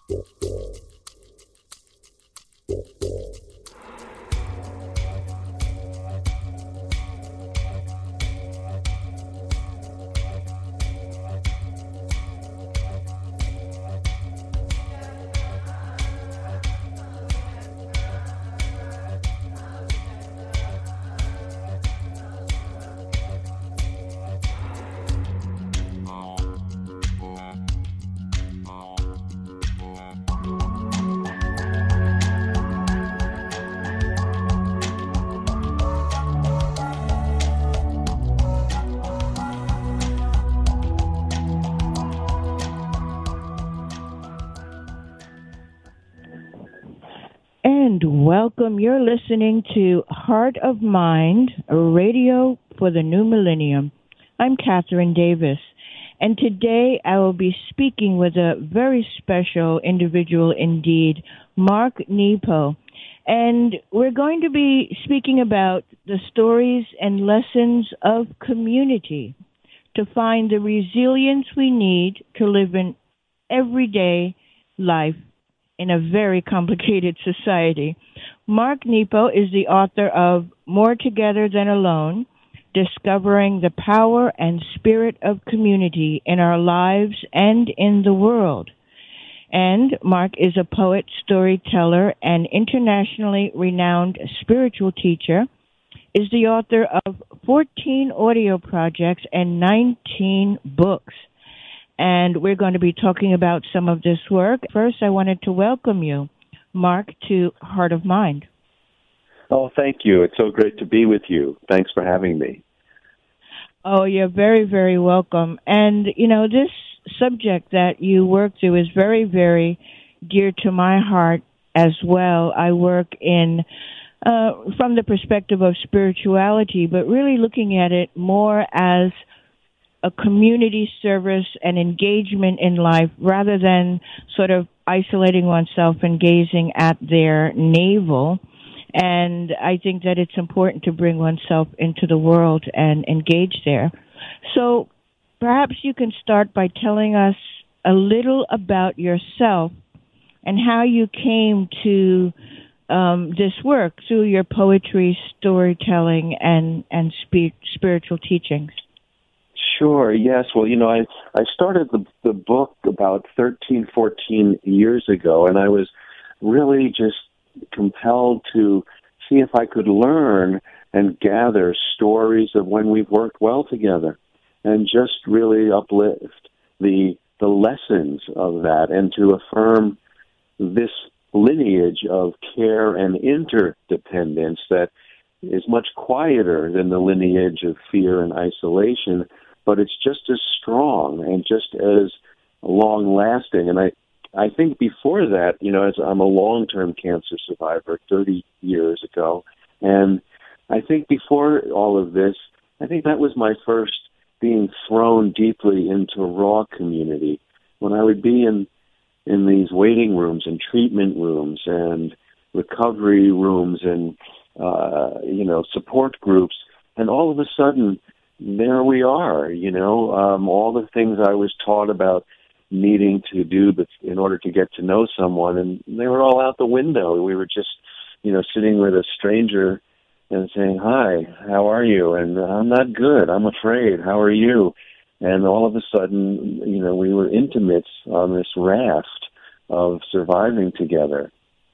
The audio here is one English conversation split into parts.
And welcome. You're listening to Heart of Mind, a radio for the new millennium. I'm Catherine Davis, and today I will be speaking with a very special individual indeed, Mark Nepo. And we're going to be speaking about the stories and lessons of community to find the resilience we need to live in everyday life in a very complicated society. Mark Nepo is the author of More Together Than Alone, Discovering the Power and Spirit of Community in Our Lives and in the World. And Mark is a poet, storyteller, and internationally renowned spiritual teacher, is the author of 14 audio projects and 19 books. And we're going to be talking about some of this work. First, I wanted to welcome you, Mark, to Heart of Mind. Oh, thank you. It's so great to be with you. Thanks for having me. Oh, you're very, very welcome. And, you know, this subject that you work through is very, very dear to my heart as well. I work in from the perspective of spirituality, but really looking at it more as a community service and engagement in life rather than sort of isolating oneself and gazing at their navel. And I think that it's important to bring oneself into the world and engage there. So perhaps you can start by telling us a little about yourself and how you came to this work through your poetry, storytelling, and spiritual teachings. Sure, yes. Well, you know, I started the book about 13, 14 years ago, and I was really just compelled to see if I could learn and gather stories of when we've worked well together and just really uplift the lessons of that and to affirm this lineage of care and interdependence that is much quieter than the lineage of fear and isolation, but it's just as strong and just as long-lasting. And I think before that, you know, as I'm a long-term cancer survivor 30 years ago, and I think before all of this, I think that was my first being thrown deeply into raw community. When I would be in these waiting rooms and treatment rooms and recovery rooms and, support groups, and all of a sudden, there we are, all the things I was taught about needing to do in order to get to know someone, and they were all out the window. We were just, sitting with a stranger and saying, "Hi, how are you?" And "I'm not good. I'm afraid. How are you?" And all of a sudden, we were intimates on this raft of surviving together.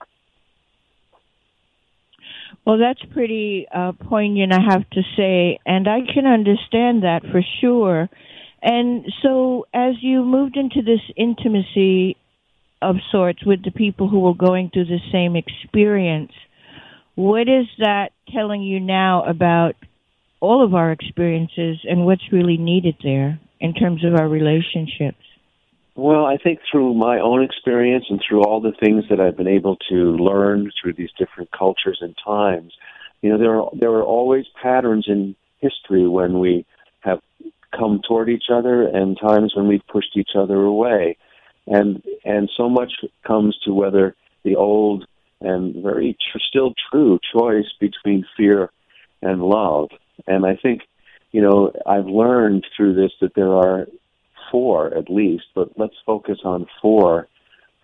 Well, that's pretty poignant, I have to say, and I can understand that for sure. And so as you moved into this intimacy of sorts with the people who were going through the same experience, what is that telling you now about all of our experiences and what's really needed there in terms of our relationships? Well, I think through my own experience and through all the things that I've been able to learn through these different cultures and times, there are always patterns in history when we have come toward each other and times when we've pushed each other away. And so much comes to whether the old and very still true choice between fear and love. And I think, I've learned through this that there are four at least, but let's focus on four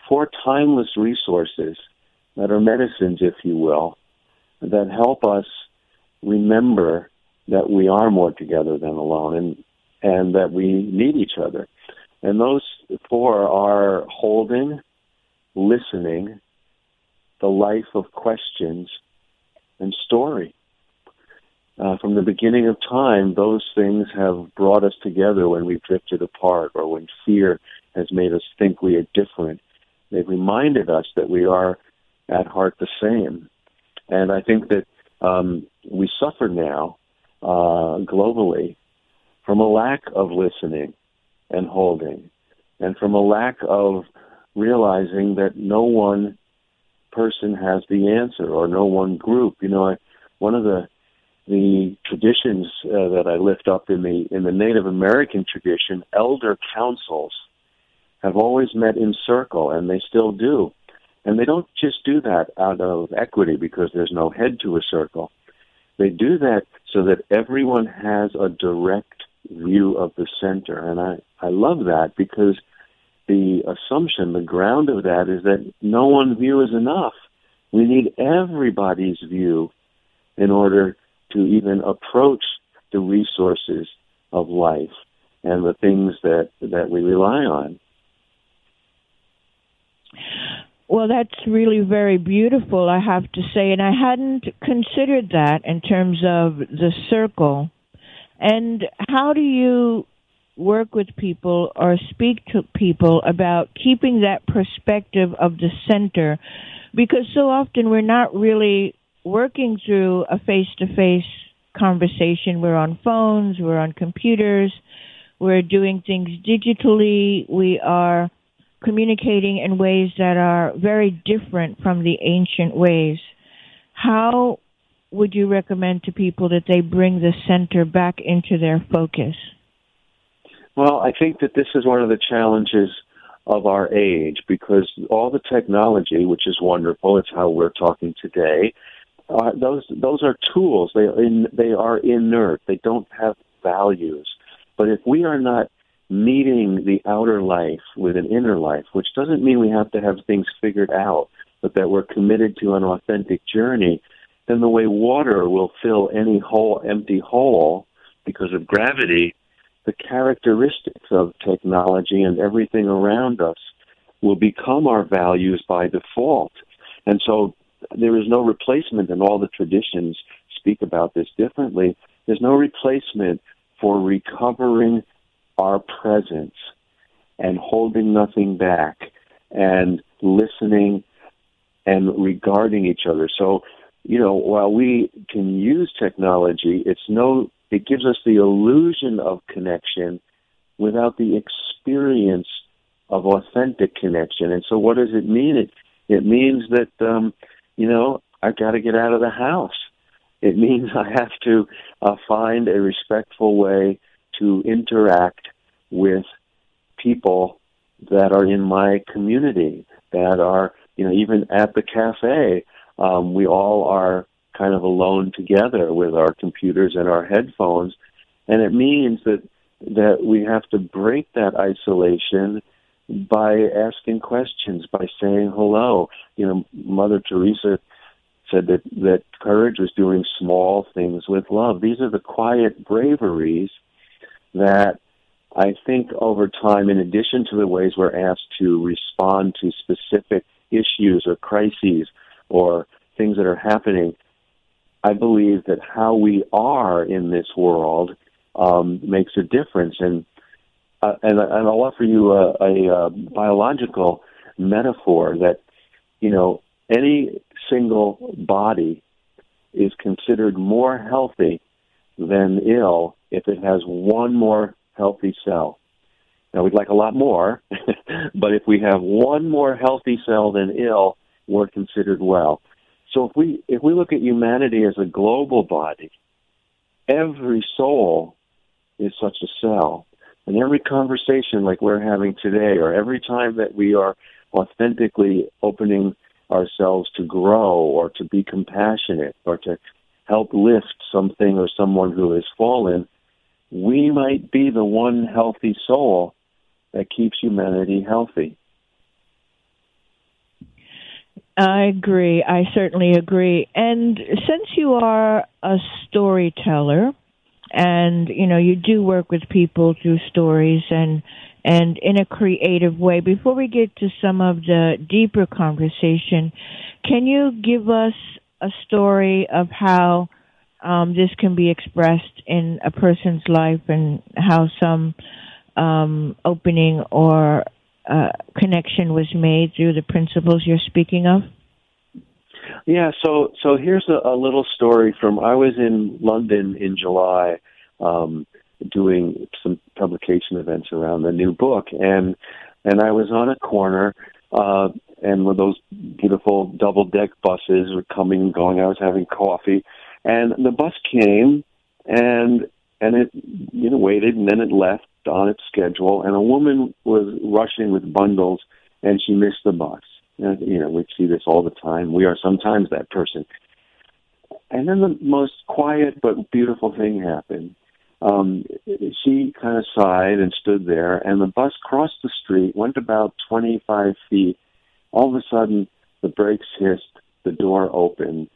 four timeless resources that are medicines, if you will, that help us remember that we are more together than alone, and that we need each other. And those four are holding, listening, the life of questions, and story. From the beginning of time, those things have brought us together when we've drifted apart or when fear has made us think we are different. They've reminded us that we are at heart the same. And I think that we suffer now globally from a lack of listening and holding, and from a lack of realizing that no one person has the answer, or no one group. You know, one of the traditions that I lift up in the Native American tradition, elder councils have always met in circle, and they still do. And they don't just do that out of equity because there's no head to a circle. They do that so that everyone has a direct view of the center. And I love that, because the assumption, the ground of that is that no one view is enough. We need everybody's view in order to even approach the resources of life and the things that we rely on. Well, that's really very beautiful, I have to say, and I hadn't considered that in terms of the circle. And how do you work with people or speak to people about keeping that perspective of the center? Because so often we're not really working through a face-to-face conversation. We're on phones, we're on computers, we're doing things digitally, we are communicating in ways that are very different from the ancient ways. How would you recommend to people that they bring the center back into their focus? Well, I think that this is one of the challenges of our age, because all the technology, which is wonderful, it's how we're talking today, those are tools. They are inert. They don't have values. But if we are not meeting the outer life with an inner life, which doesn't mean we have to have things figured out, but that we're committed to an authentic journey, then the way water will fill any empty hole because of gravity, the characteristics of technology and everything around us will become our values by default. And so there is no replacement, and all the traditions speak about this differently. There's no replacement for recovering our presence and holding nothing back and listening and regarding each other. So, you know, while we can use technology, it gives us the illusion of connection without the experience of authentic connection. And so what does it mean? It means that, I've got to get out of the house. It means I have to find a respectful way to interact with people that are in my community, that are, even at the cafe, we all are kind of alone together with our computers and our headphones. And it means that we have to break that isolation by asking questions, by saying hello. Mother Teresa said that courage was doing small things with love. These are the quiet braveries that I think over time, in addition to the ways we're asked to respond to specific issues or crises or things that are happening, I believe that how we are in this world makes a difference. And I'll offer you a biological metaphor that, any single body is considered more healthy than ill if it has one more healthy cell. Now, we'd like a lot more, but if we have one more healthy cell than ill, we're considered well. So if we look at humanity as a global body, every soul is such a cell. And every conversation like we're having today, or every time that we are authentically opening ourselves to grow or to be compassionate or to help lift something or someone who has fallen, we might be the one healthy soul that keeps humanity healthy. I agree. I certainly agree. And since you are a storyteller, and you do work with people through stories and in a creative way. Before we get to some of the deeper conversation, can you give us a story of how this can be expressed in a person's life and how some opening or connection was made through the principles you're speaking of? Yeah, so here's a little story from, I was in London in July doing some publication events around the new book, and I was on a corner, and with those beautiful double-deck buses were coming and going. I was having coffee, and the bus came, and it waited, and then it left on its schedule, and a woman was rushing with bundles, and she missed the bus. We see this all the time. We are sometimes that person. And then the most quiet but beautiful thing happened. She kind of sighed and stood there, and the bus crossed the street, went about 25 feet. All of a sudden, the brakes hissed, the door opened,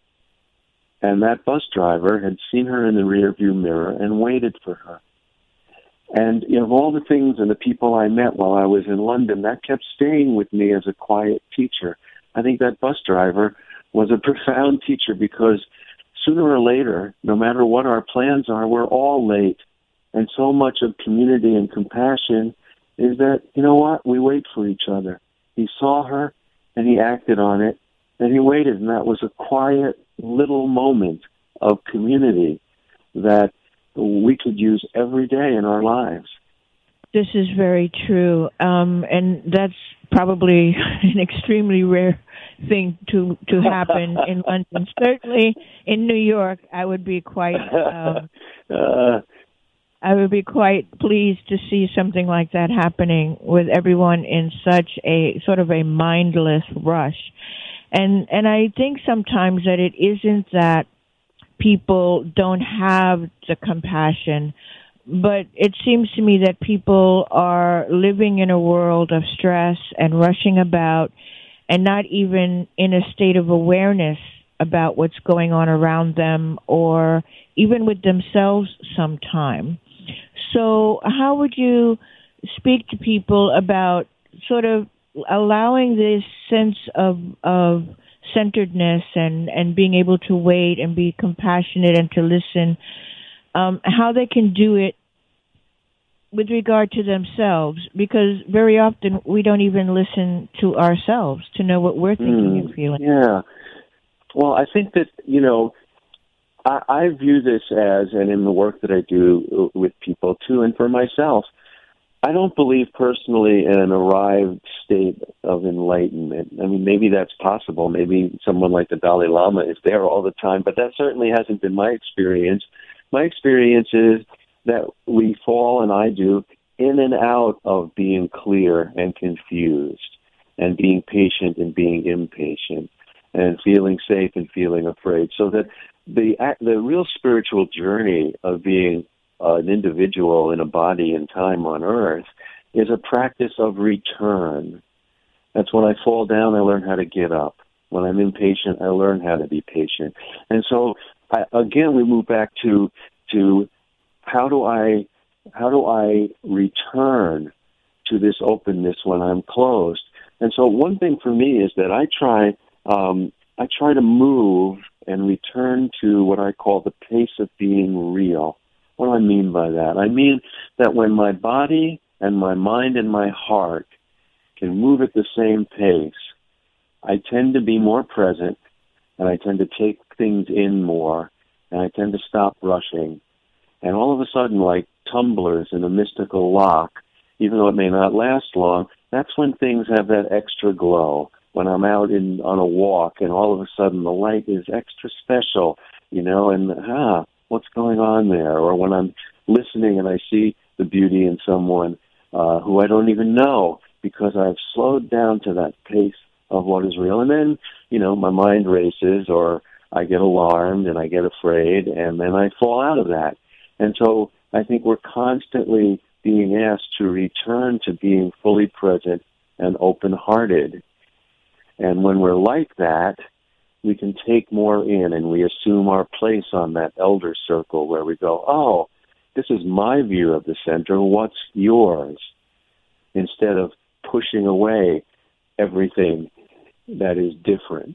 and that bus driver had seen her in the rearview mirror and waited for her. And of all the things and the people I met while I was in London, that kept staying with me as a quiet teacher. I think that bus driver was a profound teacher, because sooner or later, no matter what our plans are, we're all late. And so much of community and compassion is that, we wait for each other. He saw her, and he acted on it, and he waited, and that was a quiet little moment of community that we could use every day in our lives. This is very true, and that's probably an extremely rare thing to happen in London. Certainly in New York, I would be quite pleased to see something like that happening, with everyone in such a sort of a mindless rush. And I think sometimes that it isn't that people don't have the compassion, but it seems to me that people are living in a world of stress and rushing about and not even in a state of awareness about what's going on around them or even with themselves sometime. So how would you speak to people about sort of allowing this sense of centeredness and being able to wait and be compassionate and to listen, how they can do it with regard to themselves? Because very often we don't even listen to ourselves to know what we're thinking and feeling. Yeah. Well, I think that, I view this as, and in the work that I do with people too, and for myself, I don't believe personally in an arrived state of enlightenment. I mean, maybe that's possible. Maybe someone like the Dalai Lama is there all the time, but that certainly hasn't been my experience. My experience is that we fall, and I do, in and out of being clear and confused, and being patient and being impatient, and feeling safe and feeling afraid. So that the real spiritual journey of being an individual in a body and time on earth is a practice of return. That's when I fall down, I learn how to get up. When I'm impatient, I learn how to be patient. And so, again, we move back to how do I return to this openness when I'm closed? And so, one thing for me is that I try to move and return to what I call the pace of being real. What do I mean by that? I mean that when my body and my mind and my heart can move at the same pace, I tend to be more present, and I tend to take things in more, and I tend to stop rushing. And all of a sudden, like tumblers in a mystical lock, even though it may not last long, that's when things have that extra glow. When I'm out on a walk, and all of a sudden the light is extra special, and what's going on there? Or when I'm listening and I see the beauty in someone who I don't even know, because I've slowed down to that pace of what is real. And then, my mind races, or I get alarmed and I get afraid, and then I fall out of that. And so I think we're constantly being asked to return to being fully present and open-hearted. And when we're like that, we can take more in, and we assume our place on that elder circle where we go, oh, this is my view of the center, what's yours? Instead of pushing away everything that is different.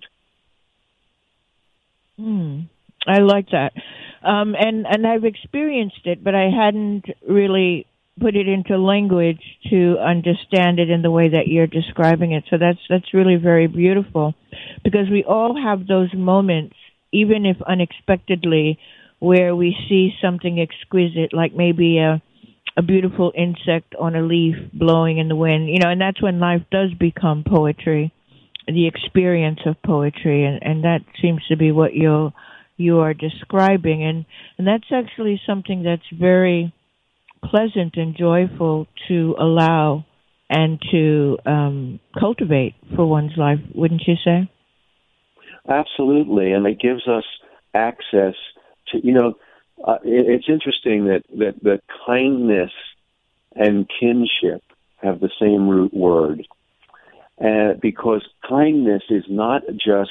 I like that. And I've experienced it, but I hadn't really put it into language to understand it in the way that you're describing it. So that's really very beautiful, because we all have those moments, even if unexpectedly, where we see something exquisite, like maybe a beautiful insect on a leaf blowing in the wind, and that's when life does become poetry, the experience of poetry, and that seems to be what you are describing, and that's actually something that's very pleasant and joyful to allow and to cultivate for one's life, wouldn't you say? Absolutely, and it gives us access to, it's interesting that kindness and kinship have the same root word, because kindness is not just,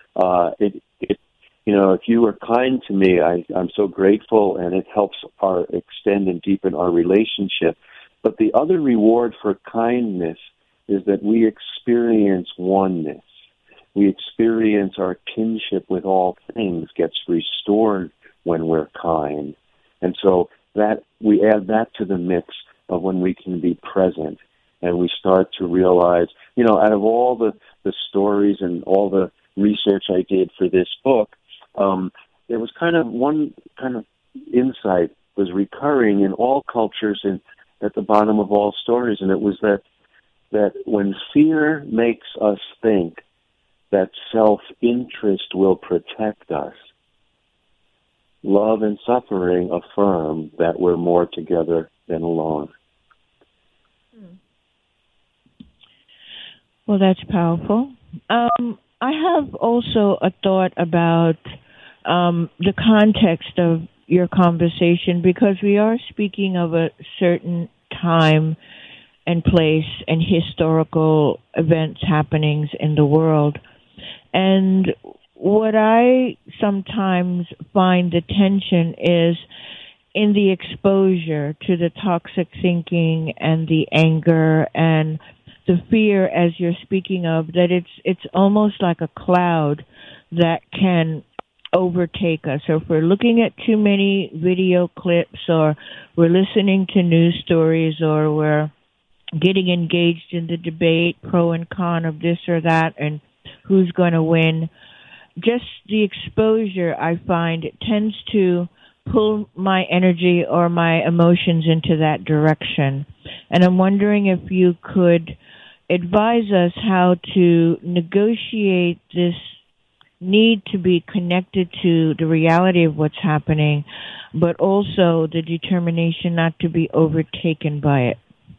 if you were kind to me, I'm so grateful, and it helps extend and deepen our relationship. But the other reward for kindness is that we experience oneness. We experience our kinship with all things gets restored when we're kind. And so that we add that to the mix of when we can be present, and we start to realize, out of all the stories and all the research I did for this book, there was one kind of insight was recurring in all cultures and at the bottom of all stories, and it was that when fear makes us think that self-interest will protect us, love and suffering affirm that we're more together than alone. Well, that's powerful. I have also a thought about the context of your conversation, because we are speaking of a certain time and place and historical events, happenings in the world. And what I sometimes find the tension is in the exposure to the toxic thinking and the anger and the fear, as you're speaking of, that it's almost like a cloud that can overtake us. So if we're looking at too many video clips, or we're listening to news stories, or we're getting engaged in the debate, pro and con of this or that, and who's going to win, just the exposure, I find, tends to pull my energy or my emotions into that direction. And I'm wondering if you could advise us how to negotiate this need to be connected to the reality of what's happening, but also the determination not to be overtaken by it.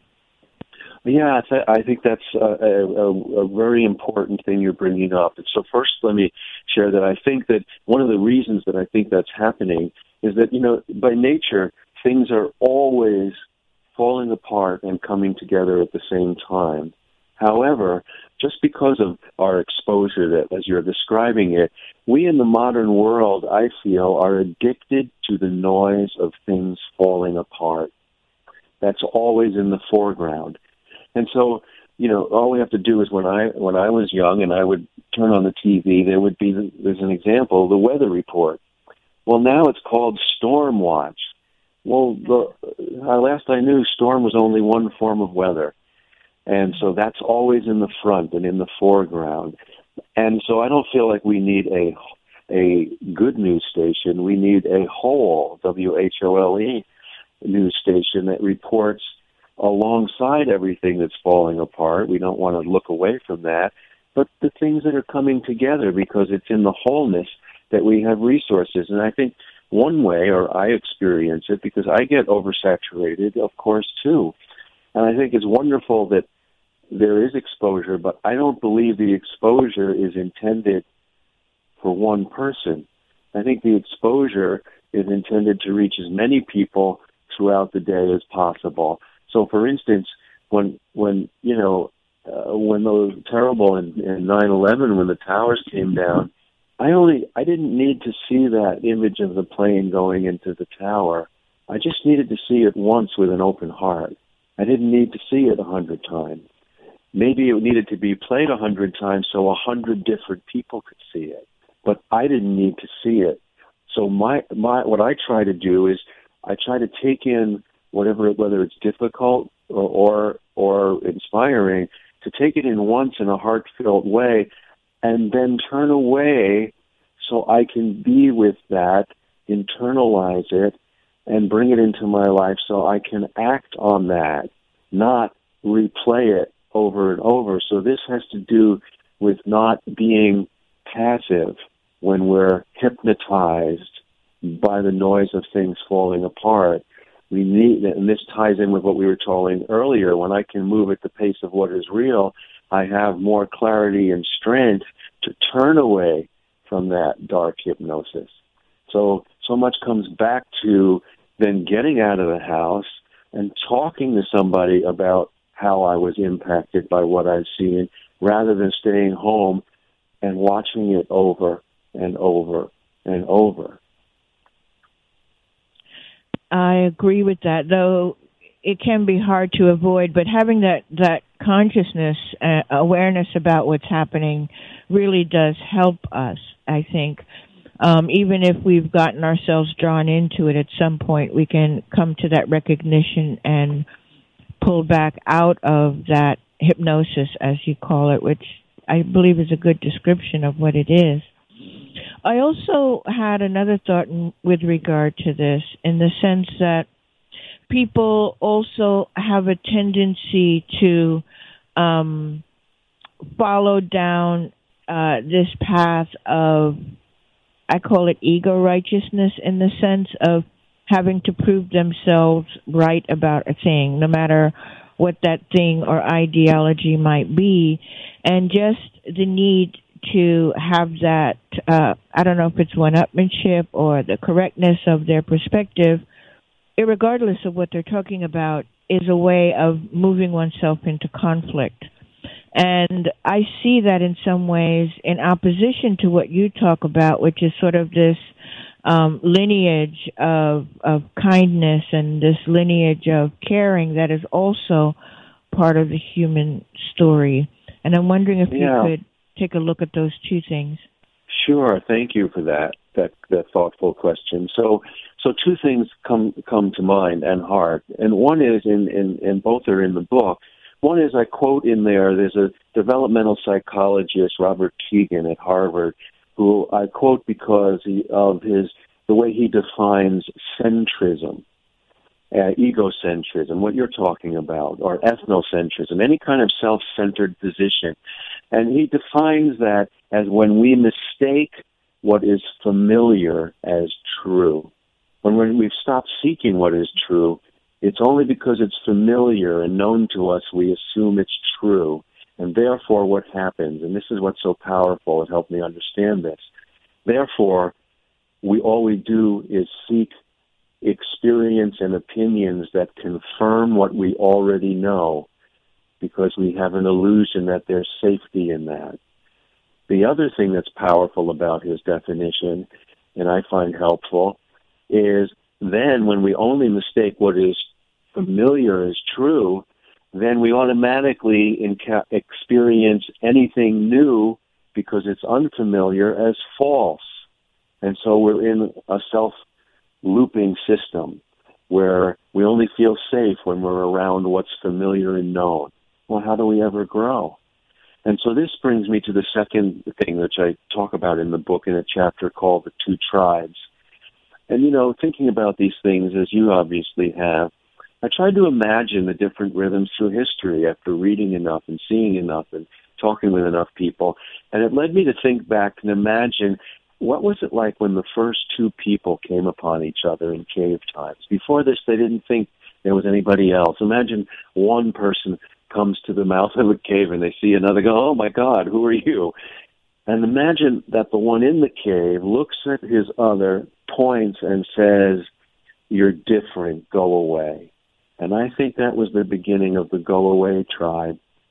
Yeah, I think that's a very important thing you're bringing up. And so first, let me share that I think that one of the reasons that I think that's happening is that, by nature, things are always falling apart and coming together at the same time. However, just because of our exposure, that as you're describing it, we in the modern world, I feel, are addicted to the noise of things falling apart. That's always in the foreground. And so, all we have to do is when I was young and I would turn on the TV, there's an example, the weather report. Well, now it's called Storm Watch. Well, last I knew, storm was only one form of weather. And so that's always in the front and in the foreground. And so I don't feel like we need a good news station. We need a whole, WHOLE, news station that reports alongside everything that's falling apart. We don't want to look away from that. But the things that are coming together, because it's in the wholeness that we have resources. And I think one way, or I experience it, because I get oversaturated, of course, too. And I think it's wonderful that there is exposure, but I don't believe the exposure is intended for one person. I think the exposure is intended to reach as many people throughout the day as possible. So, for instance, when when the terrible in 9/11 when the towers came down, I didn't need to see that image of the plane going into the tower. I just needed to see it once with an open heart. I didn't need to see it 100 times. Maybe it needed to be played 100 times so 100 different people could see it. But I didn't need to see it. So what I try to do is I try to take in whether it's difficult or inspiring, to take it in once in a heartfelt way, and then turn away so I can be with that, internalize it, and bring it into my life so I can act on that, not replay it over and over. So this has to do with not being passive when we're hypnotized by the noise of things falling apart. We need, and this ties in with what we were talking earlier, when I can move at the pace of what is real, I have more clarity and strength to turn away from that dark hypnosis. So much comes back to then getting out of the house and talking to somebody about how I was impacted by what I've seen, rather than staying home and watching it over and over and over. I agree with that, though it can be hard to avoid, but having that consciousness, awareness about what's happening really does help us, I think. Even if we've gotten ourselves drawn into it at some point, we can come to that recognition and pull back out of that hypnosis, as you call it, which I believe is a good description of what it is. I also had another thought with regard to this, in the sense that people also have a tendency to follow down this path of, I call it ego righteousness, in the sense of having to prove themselves right about a thing, no matter what that thing or ideology might be, and just the need to have that, I don't know if it's one-upmanship or the correctness of their perspective, irregardless of what they're talking about, is a way of moving oneself into conflict. And I see that in some ways in opposition to what you talk about, which is sort of this lineage of kindness and this lineage of caring that is also part of the human story. And I'm wondering if you could take a look at those two things. Sure. Thank you for that thoughtful question. So two things come to mind and heart. And one is, and both are in the book. One is, I quote in there's a developmental psychologist, Robert Kegan at Harvard, who I quote because of the way he defines centrism, egocentrism, what you're talking about, or ethnocentrism, any kind of self-centered position. And he defines that as when we mistake what is familiar as true. When we've stopped seeking what is true, it's only because it's familiar and known to us we assume it's true. And therefore what happens, and this is what's so powerful, it helped me understand this, therefore all we do is seek experience and opinions that confirm what we already know, because we have an illusion that there's safety in that. The other thing that's powerful about his definition, and I find helpful, is then when we only mistake what is familiar as true, then we automatically experience anything new, because it's unfamiliar, as false. And so we're in a self-looping system where we only feel safe when we're around what's familiar and known. Well, how do we ever grow? And so this brings me to the second thing, which I talk about in the book in a chapter called The Two Tribes. And, thinking about these things, as you obviously have, I tried to imagine the different rhythms through history after reading enough and seeing enough and talking with enough people. And it led me to think back and imagine, what was it like when the first two people came upon each other in cave times? Before this, they didn't think there was anybody else. Imagine one person comes to the mouth of a cave and they see another, go, oh my God, who are you? And imagine that the one in the cave looks at his other, points and says, you're different, go away. And I think that was the beginning of the Go Away tribe.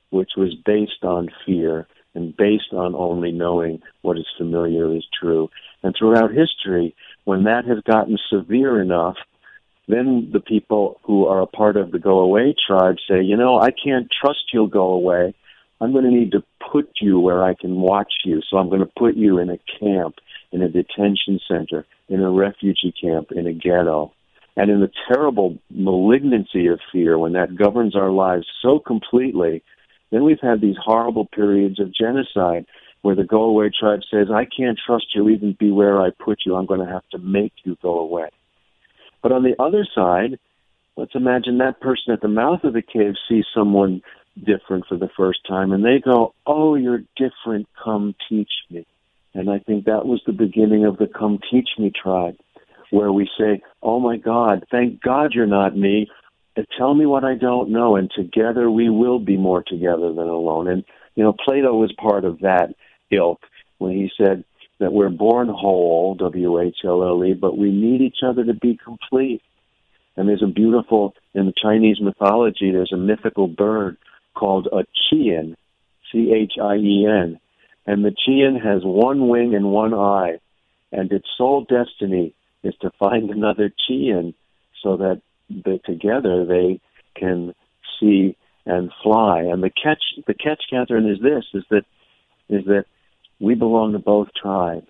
which was based on fear and based on only knowing what is familiar is true. And throughout history, when that has gotten severe enough, then the people who are a part of the Go Away tribe say, I can't trust you'll go away. I'm going to need to put you where I can watch you. So I'm going to put you in a camp, in a detention center, in a refugee camp, in a ghetto. And in the terrible malignancy of fear, when that governs our lives so completely, then we've had these horrible periods of genocide where the Go Away tribe says, I can't trust you, even be where I put you. I'm going to have to make you go away. But on the other side, let's imagine that person at the mouth of the cave sees someone different for the first time, and they go, oh, you're different, come teach me. And I think that was the beginning of the Come Teach Me tribe, where we say, oh my God, thank God you're not me. Tell me what I don't know, and together we will be more together than alone. And, Plato was part of that ilk when he said that we're born whole, W-H-L-L-E, but we need each other to be complete. And there's a beautiful, in the Chinese mythology, there's a mythical bird called a Qian, C-H-I-E-N. And the Qian has one wing and one eye, and its sole destiny is to find another Qian so that together they can see and fly. And the catch, Catherine, is that we belong to both tribes.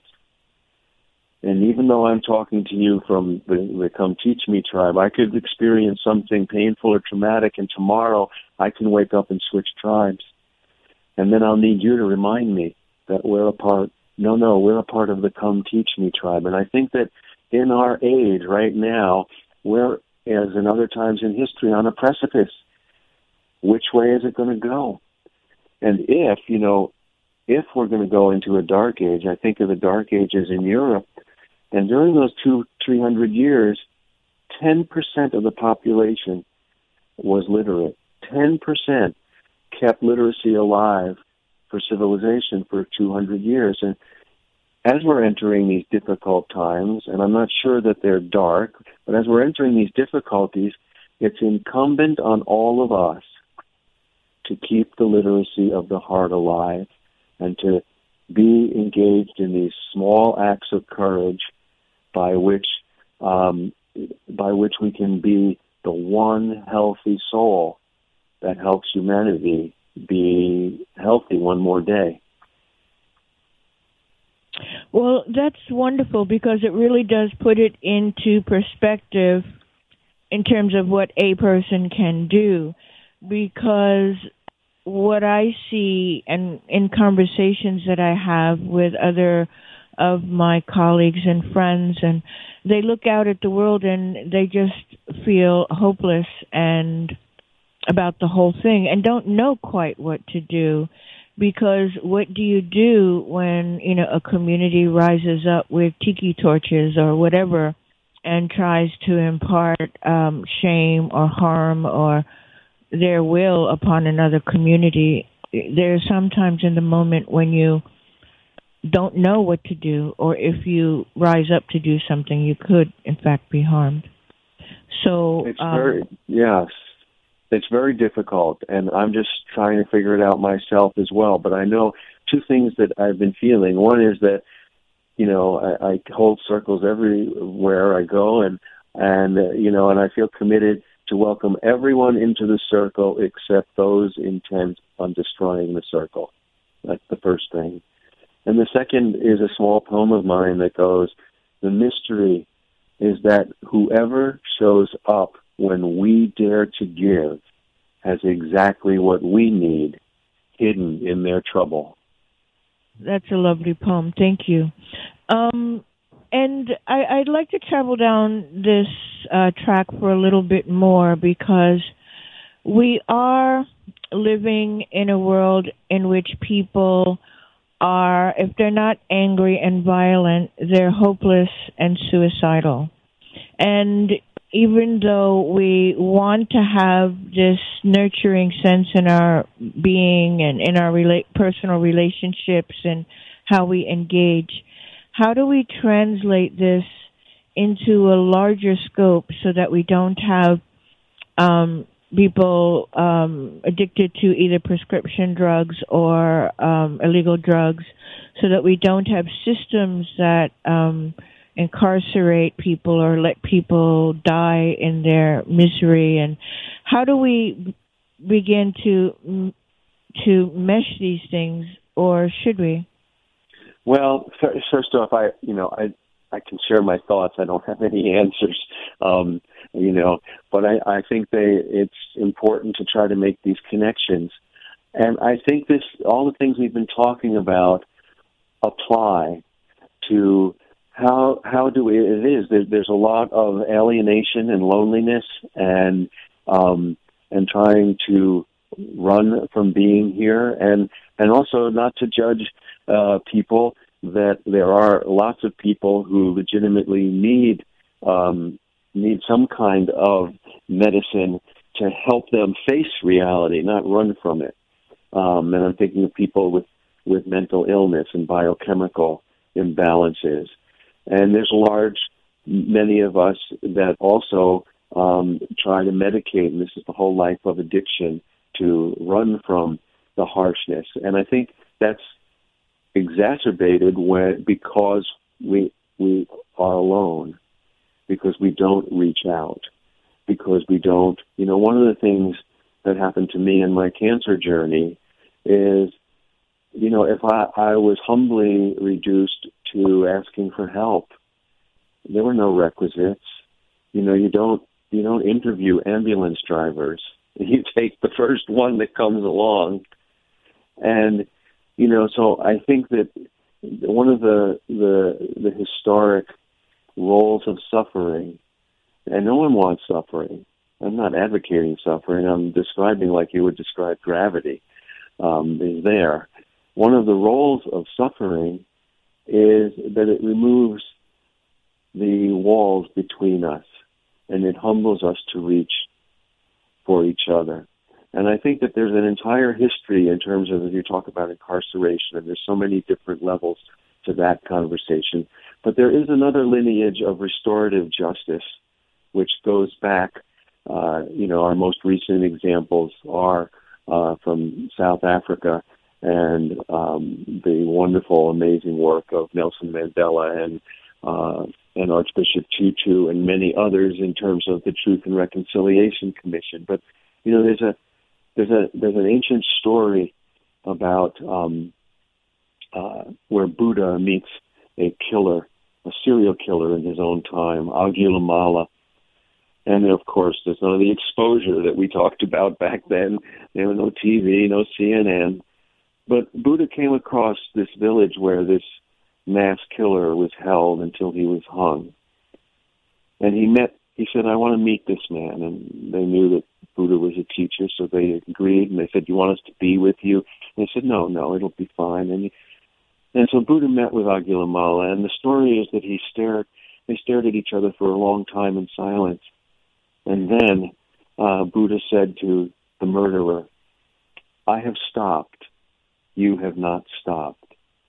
And even though I'm talking to you from the Come Teach Me tribe, I could experience something painful or traumatic, and tomorrow I can wake up and switch tribes. And then I'll need you to remind me that we're a part. We're a part of the Come Teach Me tribe. And I think that in our age right now, we're, as in other times in history, on a precipice. Which way is it going to go? And if we're going to go into a dark age, I think of the dark ages in Europe, and during those 200-300 years, 10% of the population was literate. 10% kept literacy alive for civilization for 200 years. And as we're entering these difficult times, and I'm not sure that they're dark, but as we're entering these difficulties, it's incumbent on all of us to keep the literacy of the heart alive and to be engaged in these small acts of courage by which we can be the one healthy soul that helps humanity be healthy one more day. Well, that's wonderful because it really does put it into perspective in terms of what a person can do. Because what I see, and in conversations that I have with other of my colleagues and friends, and they look out at the world and they just feel hopeless and about the whole thing and don't know quite what to do. Because what do you do when, a community rises up with tiki torches or whatever and tries to impart shame or harm or their will upon another community? There's sometimes in the moment when you don't know what to do, or if you rise up to do something, you could, in fact, be harmed. So it's very difficult, and I'm just trying to figure it out myself as well. But I know two things that I've been feeling. One is that, I hold circles everywhere I go, and I feel committed to welcome everyone into the circle except those intent on destroying the circle. That's the first thing. And the second is a small poem of mine that goes, the mystery is that whoever shows up when we dare to give has exactly what we need hidden in their trouble. That's a lovely poem. Thank you. And I'd like to travel down this track for a little bit more because we are living in a world in which people are, if they're not angry and violent, they're hopeless and suicidal. And even though we want to have this nurturing sense in our being and in our personal relationships and how we engage, how do we translate this into a larger scope so that we don't have people addicted to either prescription drugs or illegal drugs, so that we don't have systems that incarcerate people or let people die in their misery. And how do we begin to mesh these things, or should we? Well, first off, I can share my thoughts. I don't have any answers, but I think it's important to try to make these connections. And I think all the things we've been talking about apply to how do we, it is, there's a lot of alienation and loneliness and trying to run from being here, and also not to judge people, that there are lots of people who legitimately need some kind of medicine to help them face reality, not run from it. And I'm thinking of people with mental illness and biochemical imbalances. And there's many of us that also try to medicate, and this is the whole life of addiction, to run from the harshness. And I think that's exacerbated because we are alone, because we don't reach out, because we don't, one of the things that happened to me in my cancer journey is, if I was humbly reduced to asking for help, there were no requisites. You don't interview ambulance drivers. You take the first one that comes along. And, so I think that one of the historic roles of suffering, and no one wants suffering. I'm not advocating suffering. I'm describing like you would describe gravity, is there. One of the roles of suffering is that it removes the walls between us, and it humbles us to reach for each other. And I think that there's an entire history in terms of, as you talk about incarceration, and there's so many different levels to that conversation. But there is another lineage of restorative justice, which goes back, our most recent examples are from South Africa, and the wonderful, amazing work of Nelson Mandela and Archbishop Tutu and many others in terms of the Truth and Reconciliation Commission. But there's an ancient story about where Buddha meets a serial killer in his own time, Angulimala. And of course, there's none of the exposure that we talked about back then. There was no TV, no CNN. But Buddha came across this village where this mass killer was held until he was hung. And he said, I want to meet this man. And they knew that Buddha was a teacher, so they agreed. And they said, you want us to be with you? And he said, no, it'll be fine. And so Buddha met with Angulimala. And the story is that they stared at each other for a long time in silence. And then Buddha said to the murderer, I have stopped. You have not stopped.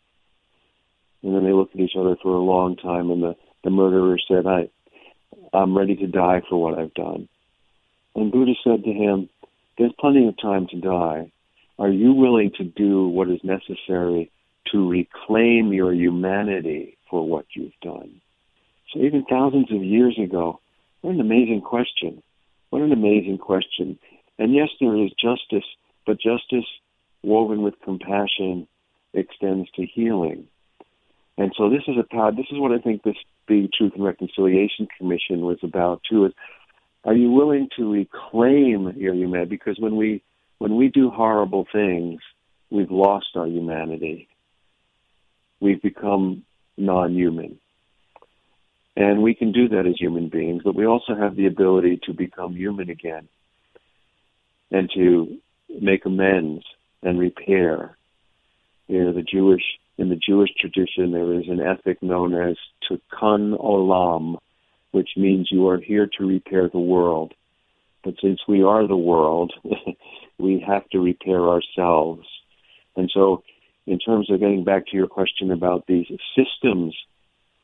And then they looked at each other for a long time, and the murderer said, I'm ready to die for what I've done. And Buddha said to him, there's plenty of time to die. Are you willing to do what is necessary to reclaim your humanity for what you've done? So even thousands of years ago, what an amazing question. What an amazing question. And yes, there is justice, but justice woven with compassion extends to healing. And so this is what I think the Truth and Reconciliation Commission was about too. Is, are you willing to reclaim your humanity? Because when we do horrible things, we've lost our humanity. We've become non-human. And we can do that as human beings, but we also have the ability to become human again and to make amends and repair. In the Jewish tradition, there is an ethic known as Tikkun Olam, which means you are here to repair the world. But since we are the world, we have to repair ourselves. And so in terms of getting back to your question about these systems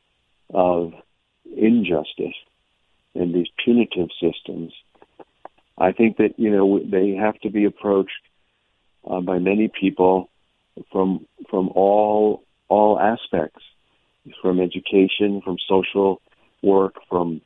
of injustice and these punitive systems, I think that, they have to be approached by many people from all aspects, from education, from social work, from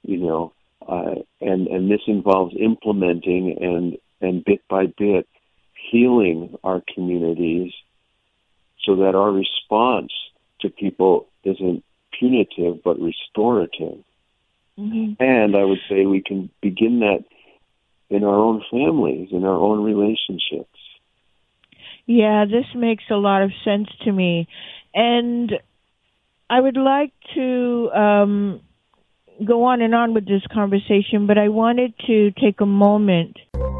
and this involves implementing and bit by bit healing our communities so that our response to people isn't punitive but restorative. Mm-hmm. And I would say we can begin that in our own families, in our own relationships. Yeah, this makes a lot of sense to me. And I would like to go on and on with this conversation, but I wanted to take a moment.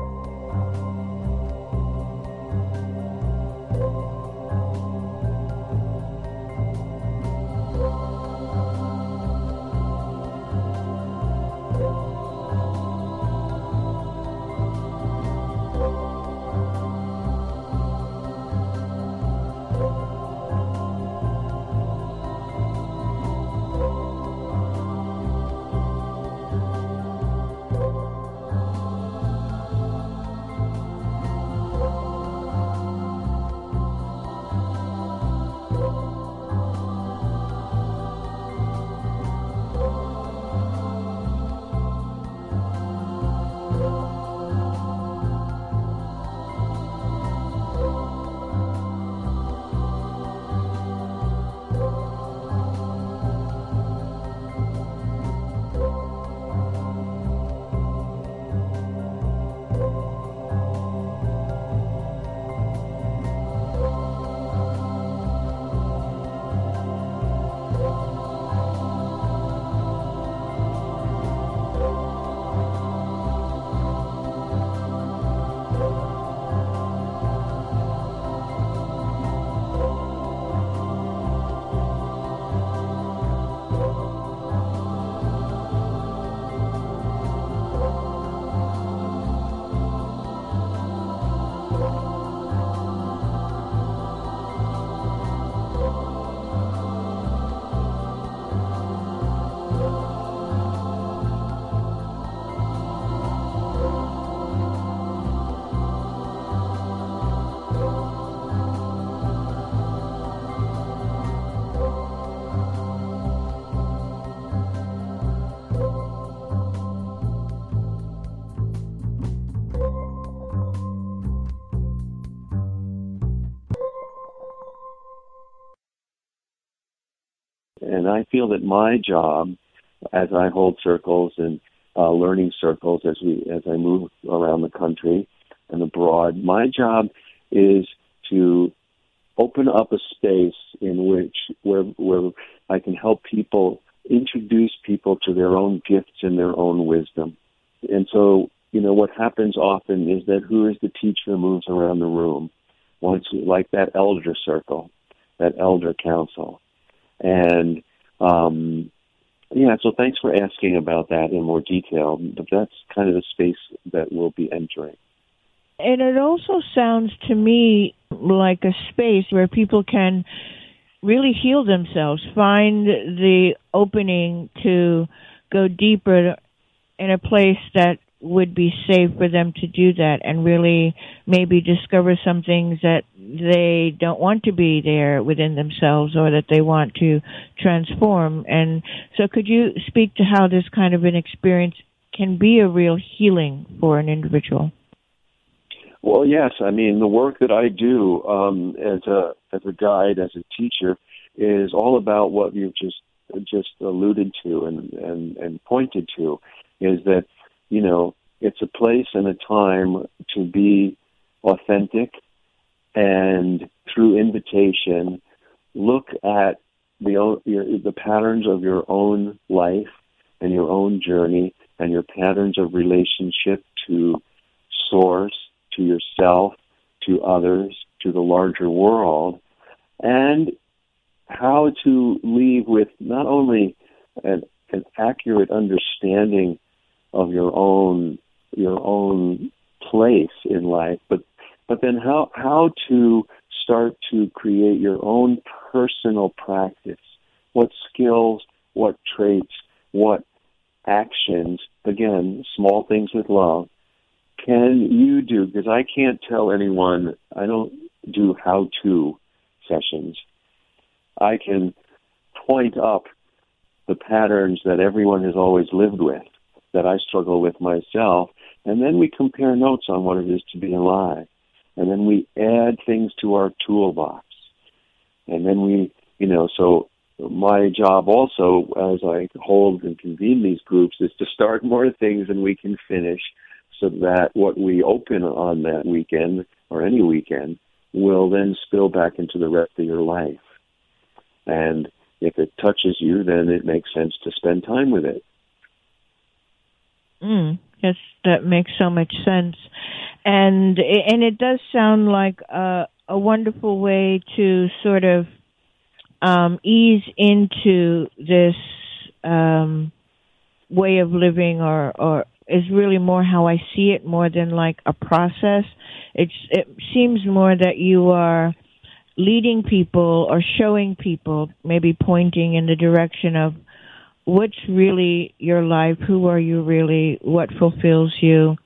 And I feel that my job, as I hold circles and learning circles as I move around the country and abroad, my job is to open up a space in which where I can help people, introduce people to their own gifts and their own wisdom. And so, what happens often is that who is the teacher moves around the room, once like that elder circle, that elder council. And, so thanks for asking about that in more detail, but that's kind of the space that we'll be entering. And it also sounds to me like a space where people can really heal themselves, find the opening to go deeper in a place that would be safe for them to do that, and really maybe discover some things that they don't want to be there within themselves or that they want to transform. And so could you speak to how this kind of an experience can be a real healing for an individual? Well, yes. I mean, the work that I do as a guide, as a teacher, is all about what you've just alluded to and pointed to, is that, it's a place and a time to be authentic, and through invitation, look at the patterns of your own life and your own journey and your patterns of relationship to source, to yourself, to others, to the larger world, and how to leave with not only an accurate understanding of your own place in life, but then how to start to create your own personal practice. What skills, what traits, what actions, again, small things with love, can you do, because I can't tell anyone, I don't do how-to sessions. I can point up the patterns that everyone has always lived with, that I struggle with myself, and then we compare notes on what it is to be alive. And then we add things to our toolbox. And then we, so my job also, as I hold and convene these groups, is to start more things than we can finish, so that what we open on that weekend, or any weekend, will then spill back into the rest of your life. And if it touches you, then it makes sense to spend time with it. Yes, that makes so much sense. And it does sound like a wonderful way to sort of ease into this way of living, or is really more how I see it, more than like a process. It seems more that you are leading people or showing people, maybe pointing in the direction of what's really your life, who are you really, what fulfills you,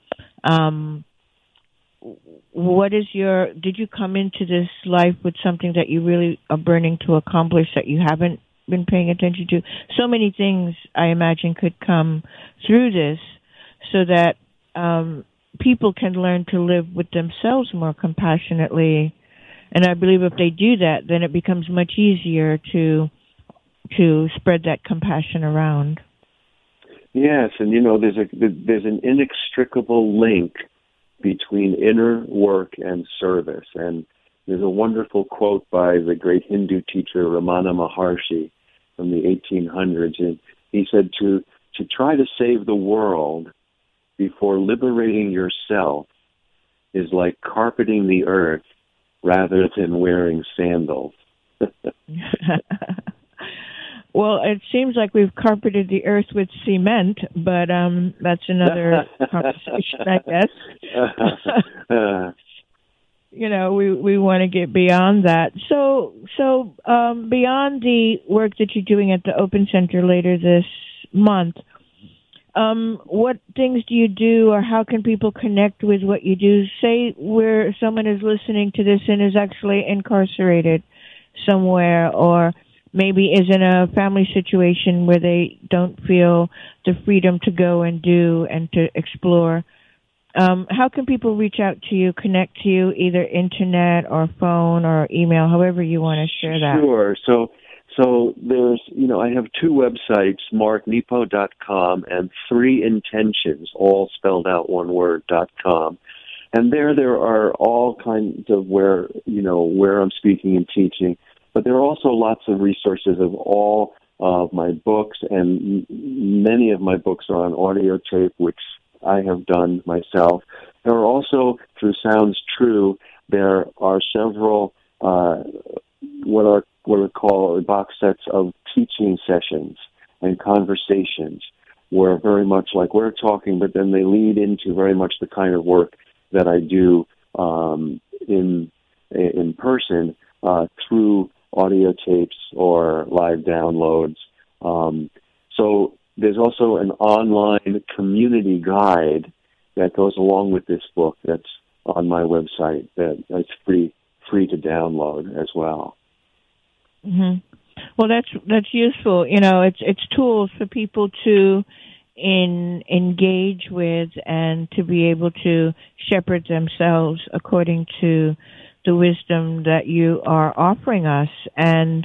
did you come into this life with something that you really are burning to accomplish that you haven't been paying attention to? So many things, I imagine, could come through this, so that people can learn to live with themselves more compassionately. And I believe if they do that, then it becomes much easier to spread that compassion around. Yes, and there's an inextricable link between inner work and service. And there's a wonderful quote by the great Hindu teacher Ramana Maharshi from the 1800s. And he said, to try to save the world before liberating yourself is like carpeting the earth rather than wearing sandals. Well, it seems like we've carpeted the earth with cement, but that's another conversation, I guess. We want to get beyond that. So beyond the work that you're doing at the Open Center later this month, what things do you do, or how can people connect with what you do? Say where someone is listening to this and is actually incarcerated somewhere, or maybe is in a family situation where they don't feel the freedom to go and do and to explore. How can people reach out to you, connect to you, either internet or phone or email, however you want to share that? Sure. So there's, I have two websites, marknepo.com and 3 Intentions, all spelled out one word, .com. And there are all kinds of where I'm speaking and teaching. But there are also lots of resources of all of my books, and many of my books are on audio tape, which I have done myself. There are also, through Sounds True, there are several what are called box sets of teaching sessions and conversations, where very much like we're talking, but then they lead into very much the kind of work that I do in person through audio tapes or live downloads. So there's also an online community guide that goes along with this book that's on my website that's free to download as well. Mm-hmm. Well, that's useful. It's tools for people to engage with and to be able to shepherd themselves according to the wisdom that you are offering us. And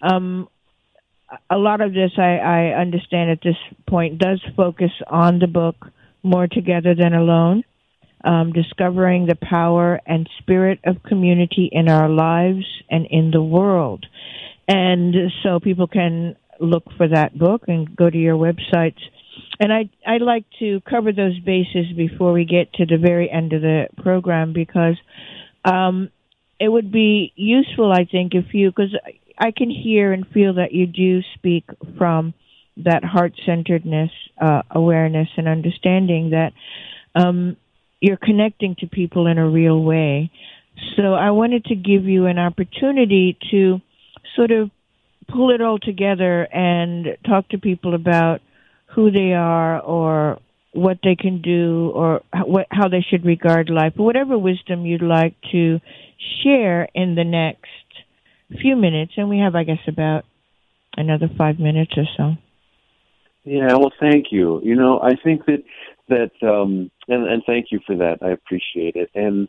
a lot of this, I understand at this point, does focus on the book More Together Than Alone, discovering the power and spirit of community in our lives and in the world. And so people can look for that book and go to your websites. And I'd like to cover those bases before we get to the very end of the program, because it would be useful, I think, because I can hear and feel that you do speak from that heart-centeredness, awareness, and understanding that you're connecting to people in a real way. So I wanted to give you an opportunity to sort of pull it all together and talk to people about who they are, or what they can do or how they should regard life, whatever wisdom you'd like to share in the next few minutes. And we have, I guess, about another 5 minutes or so. Yeah, well, thank you. I think that and thank you for that. I appreciate it. And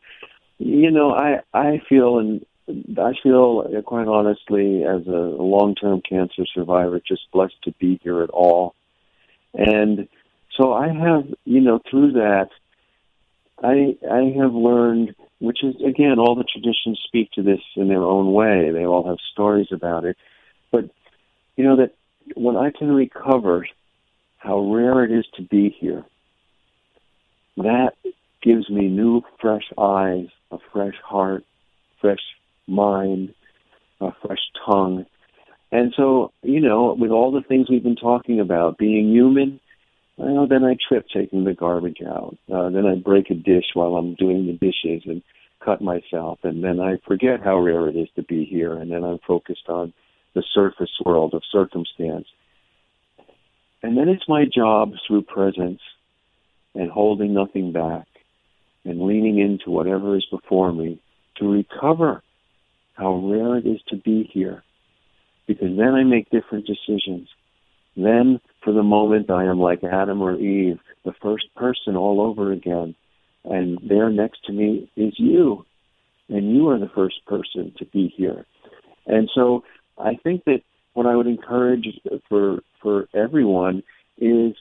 I feel quite honestly, as a long-term cancer survivor, just blessed to be here at all. And so I have, through that, I have learned, which is, again, all the traditions speak to this in their own way. They all have stories about it. But, that when I can recover how rare it is to be here, that gives me new, fresh eyes, a fresh heart, fresh mind, a fresh tongue. And so, with all the things we've been talking about, being human, then I trip taking the garbage out. Then I break a dish while I'm doing the dishes and cut myself. And then I forget how rare it is to be here. And then I'm focused on the surface world of circumstance. And then it's my job through presence and holding nothing back and leaning into whatever is before me to recover how rare it is to be here. Because then I make different decisions. Then, for the moment, I am like Adam or Eve, the first person all over again. And there next to me is you. And you are the first person to be here. And so I think that what I would encourage for everyone is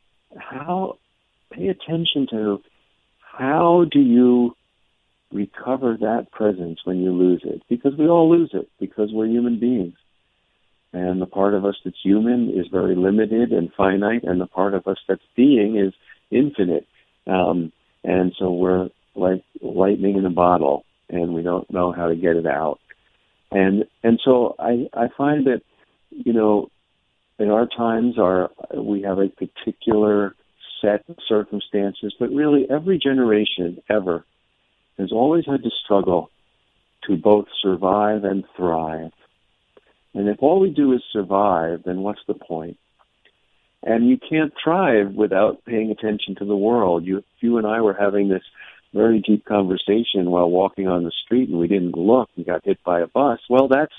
pay attention to how do you recover that presence when you lose it. Because we all lose it, because we're human beings. And the part of us that's human is very limited and finite, and the part of us that's being is infinite. And so we're like lightning in a bottle, and we don't know how to get it out. And so I find that, in our times, we have a particular set of circumstances, but really every generation ever has always had to struggle to both survive and thrive. And if all we do is survive, then what's the point? And you can't thrive without paying attention to the world. You and I were having this very deep conversation while walking on the street, and we didn't look and got hit by a bus. Well, that's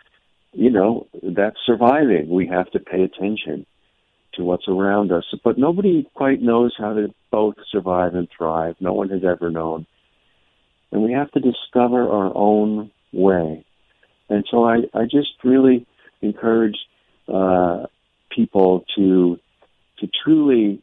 surviving. We have to pay attention to what's around us. But nobody quite knows how to both survive and thrive. No one has ever known. And we have to discover our own way. And so I just really encourage people to truly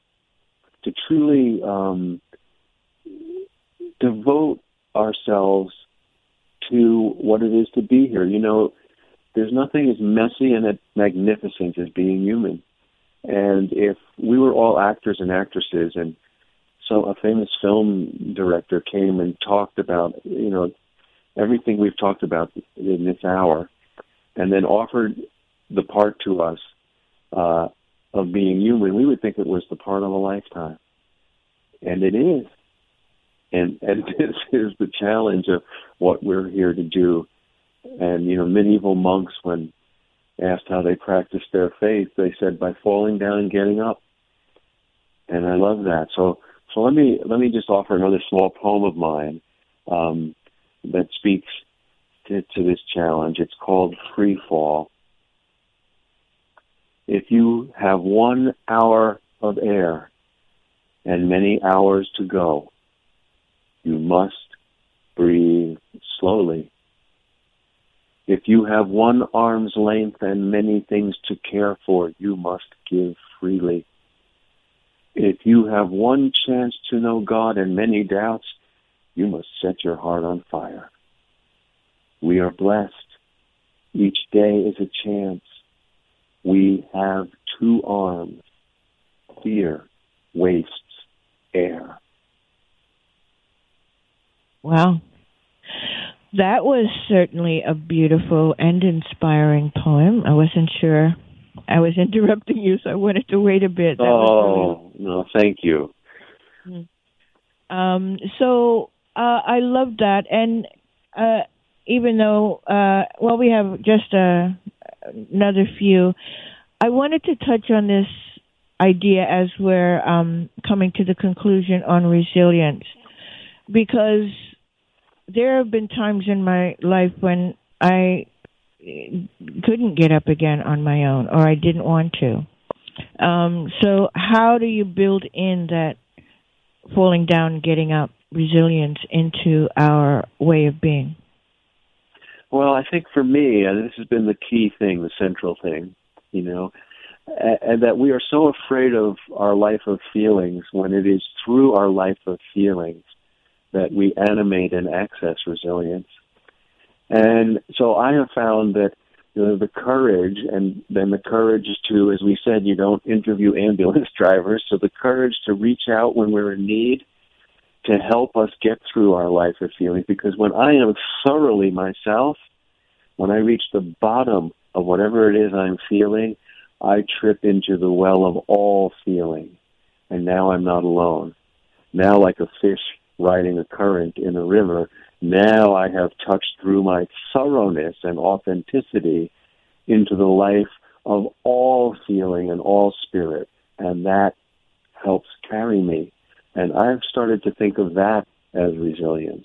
devote ourselves to what it is to be here. There's nothing as messy and as magnificent as being human. And if we were all actors and actresses, and so a famous film director came and talked about, everything we've talked about in this hour, and then offered the part to us of being human, we would think it was the part of a lifetime. And it is. And this is the challenge of what we're here to do. And, medieval monks, when asked how they practiced their faith, they said by falling down and getting up. And I love that. So let me just offer another small poem of mine that speaks to this challenge. It's called Free Fall. If you have 1 hour of air and many hours to go, you must breathe slowly. If you have 1 arm's length and many things to care for, you must give freely. If you have 1 chance to know God and many doubts, you must set your heart on fire. We are blessed. Each day is a chance. We have 2 arms. Fear wastes air. Wow. That was certainly a beautiful and inspiring poem. I wasn't sure I was interrupting you, so I wanted to wait a bit. No, thank you. So I love that. And even though, we have just another few, I wanted to touch on this idea as we're coming to the conclusion on resilience, because there have been times in my life when I couldn't get up again on my own, or I didn't want to. So how do you build in that falling down, getting up resilience into our way of being? Well, I think for me, and this has been the key thing, the central thing, and that we are so afraid of our life of feelings when it is through our life of feelings that we animate and access resilience. And so I have found that the courage, and then the courage to, as we said, you don't interview ambulance drivers, so the courage to reach out when we're in need to help us get through our life of feelings. Because when I am thoroughly myself, when I reach the bottom of whatever it is I'm feeling, I trip into the well of all feeling. And now I'm not alone. Now, like a fish riding a current in a river, now I have touched through my thoroughness and authenticity into the life of all feeling and all spirit. And that helps carry me. And I've started to think of that as resilience.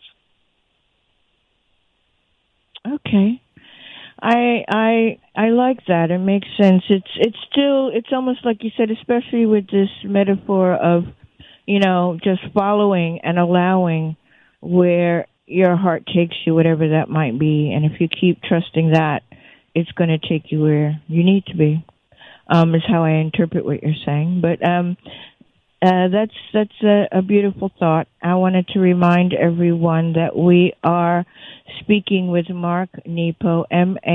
Okay. I like that. It makes sense. It's almost like you said, especially with this metaphor of, just following and allowing where your heart takes you, whatever that might be. And if you keep trusting that, it's going to take you where you need to be, is how I interpret what you're saying. But that's a beautiful thought. I wanted to remind everyone that we are speaking with Mark Nepo,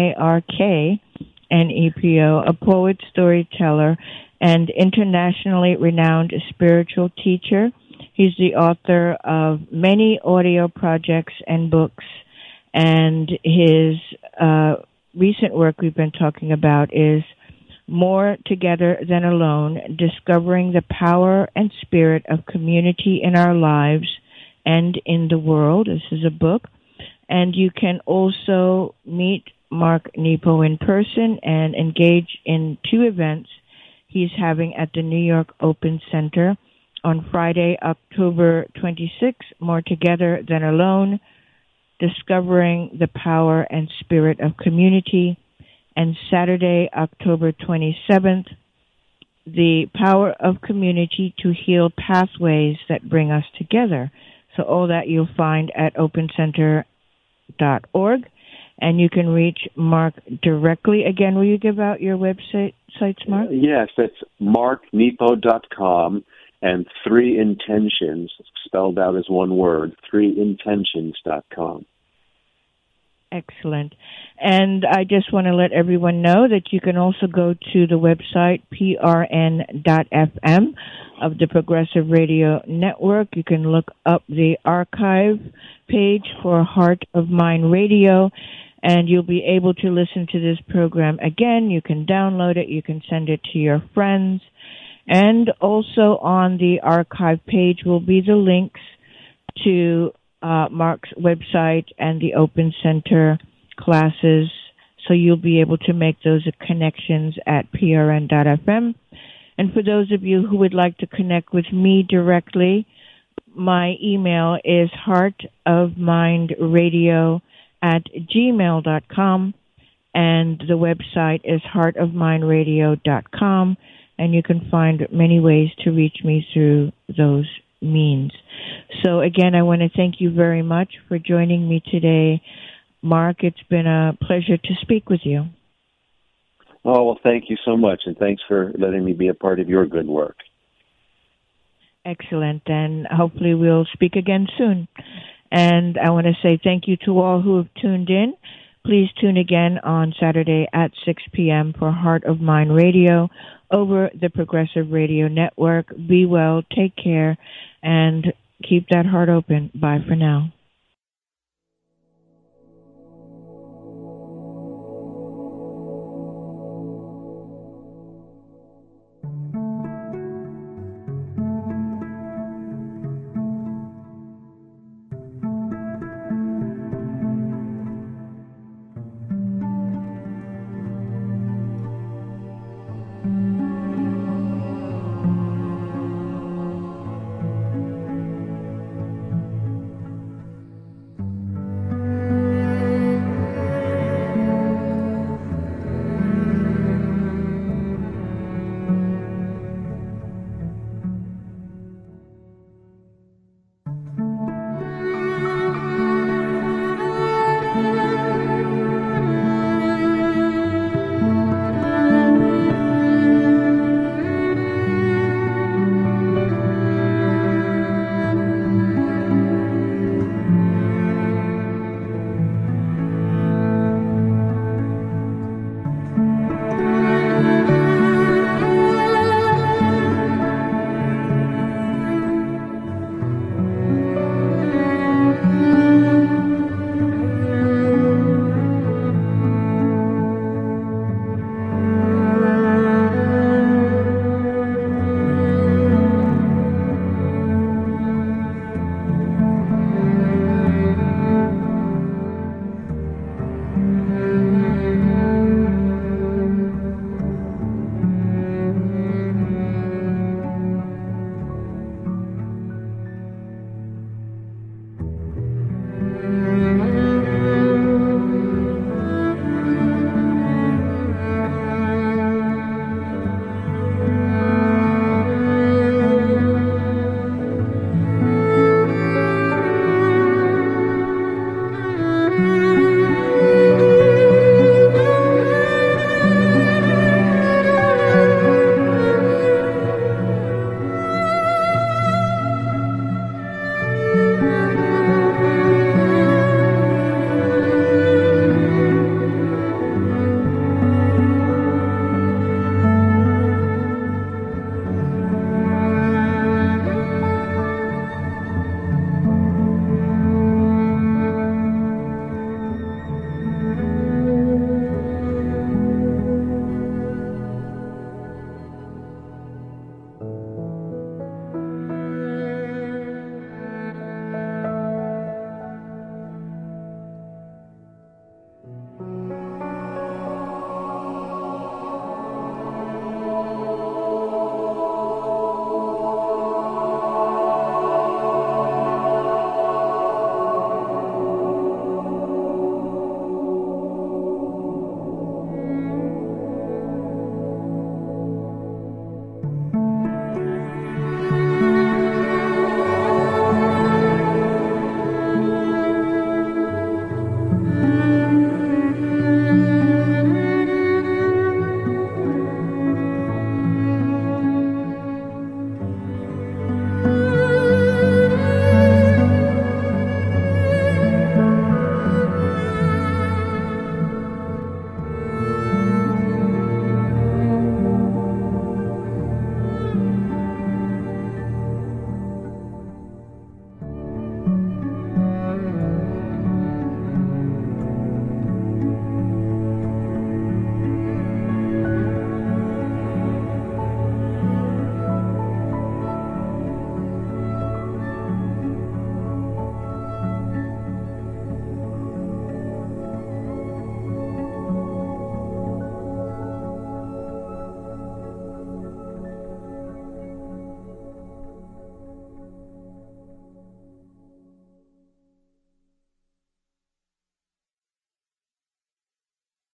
Marknepo, a poet, storyteller, and internationally renowned spiritual teacher. He's the author of many audio projects and books, and his recent work we've been talking about is More Together Than Alone, Discovering the Power and Spirit of Community in Our Lives and in the World. This is a book. And you can also meet Mark Nepo in person and engage in 2 events he's having at the New York Open Center on Friday, October 26th, More Together Than Alone, Discovering the Power and Spirit of Community, and Saturday, October 27th, The Power of Community to Heal Pathways That Bring Us Together. So all that you'll find at opencenter.org, and you can reach Mark directly. Again, will you give out your websites, Mark? Yes, that's marknepo.com, and 3 Intentions, spelled out as one word, 3intentions.com. Excellent. And I just want to let everyone know that you can also go to the website prn.fm of the Progressive Radio Network. You can look up the archive page for Heart of Mind Radio, and you'll be able to listen to this program again. You can download it. You can send it to your friends. And also on the archive page will be the links to Mark's website and the Open Center classes, so you'll be able to make those connections at prn.fm. And for those of you who would like to connect with me directly, my email is heartofmindradio@gmail.com, and the website is heartofmindradio.com, and you can find many ways to reach me through those means. So again, I want to thank you very much for joining me today, Mark. It's been a pleasure to speak with you. Oh, well, thank you so much, and thanks for letting me be a part of your good work. Excellent, and hopefully we'll speak again soon. And I want to say thank you to all who have tuned in. Please tune again on Saturday at 6 p.m. for Heart of Mind Radio over the Progressive Radio Network. Be well, take care, and keep that heart open. Bye for now.